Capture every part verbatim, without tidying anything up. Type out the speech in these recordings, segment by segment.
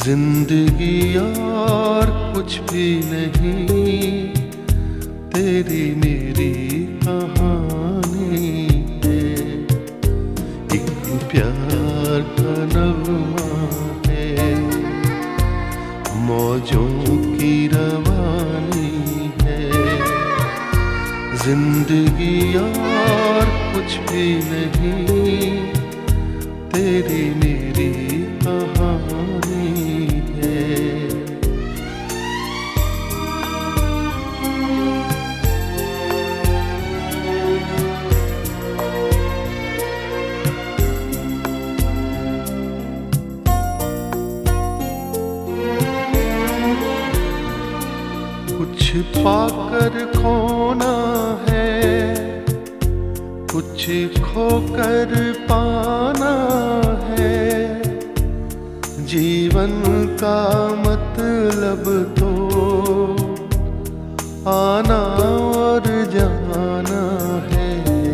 जिंदगी और कुछ भी नहीं, तेरी मेरी कहानी है। एक प्यार का नगमा है, मौजों की रवानी है। जिंदगी और कुछ भी नहीं, तेरी मेरी कहानी है। कुछ पाकर खोना है, कुछ खोकर पाना है। जीवन का मतलब तो आना और जाना है।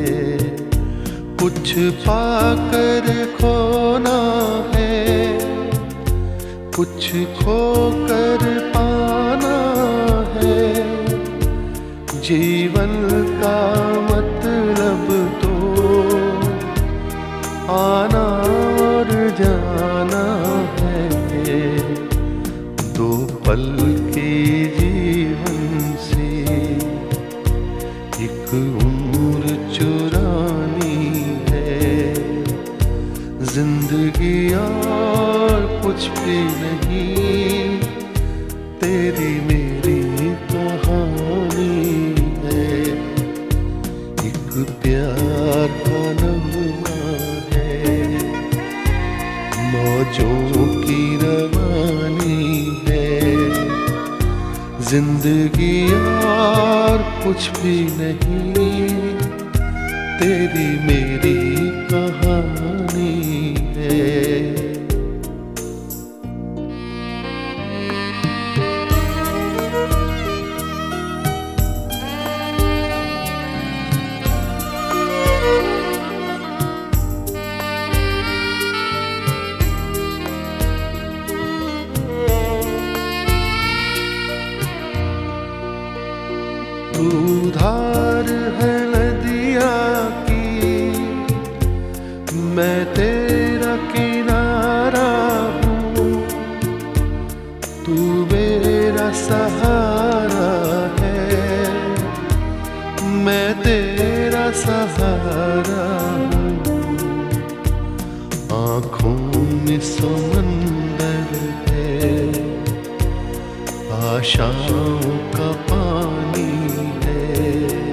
कुछ पाकर खोना है, कुछ खोकर पाना है। जीवन का मतलब तो आना और जाना है। दो पल के जीवन से एक उम्र चुरानी है। जिंदगी और कुछ भी नहीं, तेरी मेरी कहानी है। एक प्यार का नगमा है, मौजों की रवानी है। जिंदगी और कुछ भी नहीं, तेरी मेरी कहानी है। तू धार है नदिया की, मैं तेरा किनारा हूँ। तू मेरा सहारा है, मैं तेरा सहारा हूँ। आँखों में समंदर है, आशाओं का पानी है।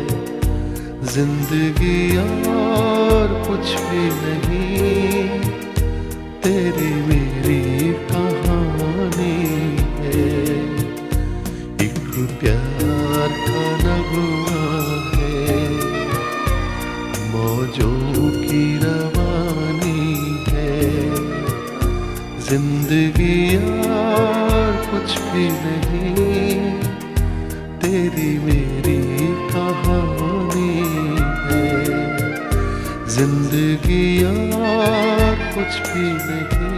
जिंदगी और कुछ भी नहीं, तेरी मेरी कहानी है। एक प्यार का नगमा है, मौजों की रवानी है। जिंदगी और कुछ भी नहीं, तेरी मेरी कहानी है। जिंदगी और कुछ भी नहीं।